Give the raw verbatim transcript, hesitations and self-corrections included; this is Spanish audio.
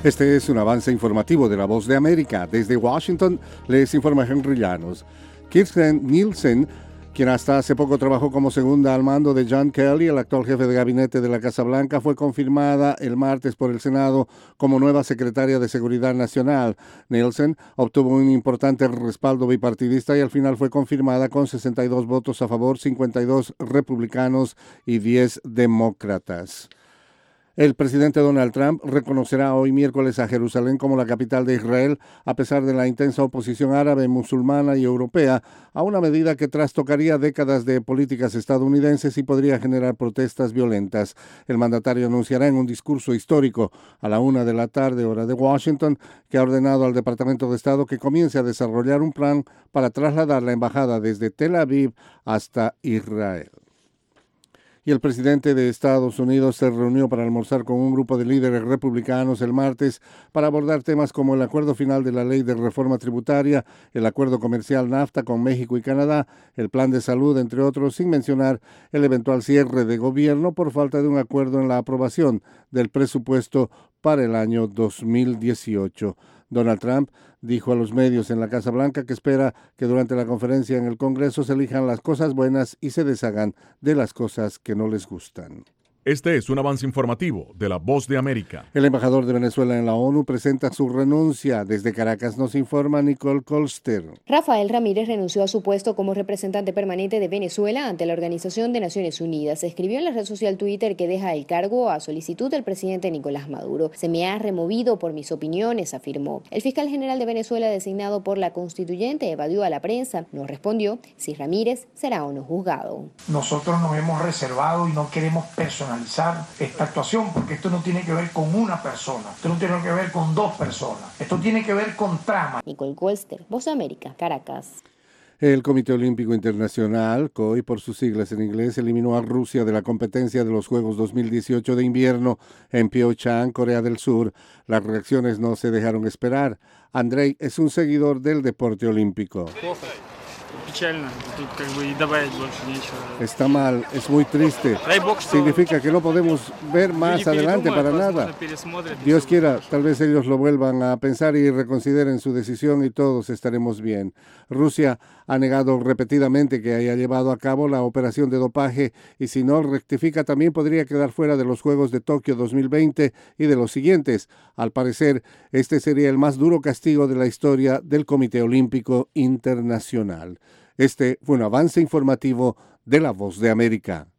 Este es un avance informativo de La Voz de América. Desde Washington les informa Henry Llanos. Kirstjen Nielsen, quien hasta hace poco trabajó como segunda al mando de John Kelly, el actual jefe de gabinete de la Casa Blanca, fue confirmada el martes por el Senado como nueva secretaria de Seguridad Nacional. Nielsen obtuvo un importante respaldo bipartidista y al final fue confirmada con sesenta y dos votos a favor, cincuenta y dos republicanos y diez demócratas. El presidente Donald Trump reconocerá hoy miércoles a Jerusalén como la capital de Israel, a pesar de la intensa oposición árabe, musulmana y europea, a una medida que trastocaría décadas de políticas estadounidenses y podría generar protestas violentas. El mandatario anunciará en un discurso histórico a la una de la tarde, hora de Washington, que ha ordenado al Departamento de Estado que comience a desarrollar un plan para trasladar la embajada desde Tel Aviv hasta Israel. Y el presidente de Estados Unidos se reunió para almorzar con un grupo de líderes republicanos el martes para abordar temas como el acuerdo final de la ley de reforma tributaria, el acuerdo comercial NAFTA con México y Canadá, el plan de salud, entre otros, sin mencionar el eventual cierre de gobierno por falta de un acuerdo en la aprobación del presupuesto para el año dos mil dieciocho. Donald Trump dijo a los medios en la Casa Blanca que espera que durante la conferencia en el Congreso se elijan las cosas buenas y se deshagan de las cosas que no les gustan. Este es un avance informativo de La Voz de América. El embajador de Venezuela en la ONU presenta su renuncia. Desde Caracas nos informa Nicole Colster. Rafael Ramírez renunció a su puesto como representante permanente de Venezuela ante la Organización de Naciones Unidas. Escribió en la red social Twitter que deja el cargo a solicitud del presidente Nicolás Maduro. Se me ha removido por mis opiniones, afirmó. El fiscal general de Venezuela designado por la constituyente evadió a la prensa. No respondió si Ramírez será o no juzgado. Nosotros nos hemos reservado y no queremos personalizar esta actuación, porque esto no tiene que ver con una persona, esto no tiene que ver con dos personas, esto tiene que ver con trama. Nicole Colster, Voz de América, Caracas. El Comité Olímpico Internacional, C O I por sus siglas en inglés, eliminó a Rusia de la competencia de los Juegos dos mil dieciocho de invierno en Pyeongchang, Corea del Sur. Las reacciones no se dejaron esperar. Andrei es un seguidor del deporte olímpico. Está mal, es muy triste. Significa que no podemos ver más adelante para nada. Dios quiera, tal vez ellos lo vuelvan a pensar y reconsideren su decisión y todos estaremos bien. Rusia ha negado repetidamente que haya llevado a cabo la operación de dopaje y si no rectifica también podría quedar fuera de los Juegos de Tokio dos mil veinte y de los siguientes. Al parecer, este sería el más duro castigo de la historia del Comité Olímpico Internacional. Este fue un avance informativo de La Voz de América.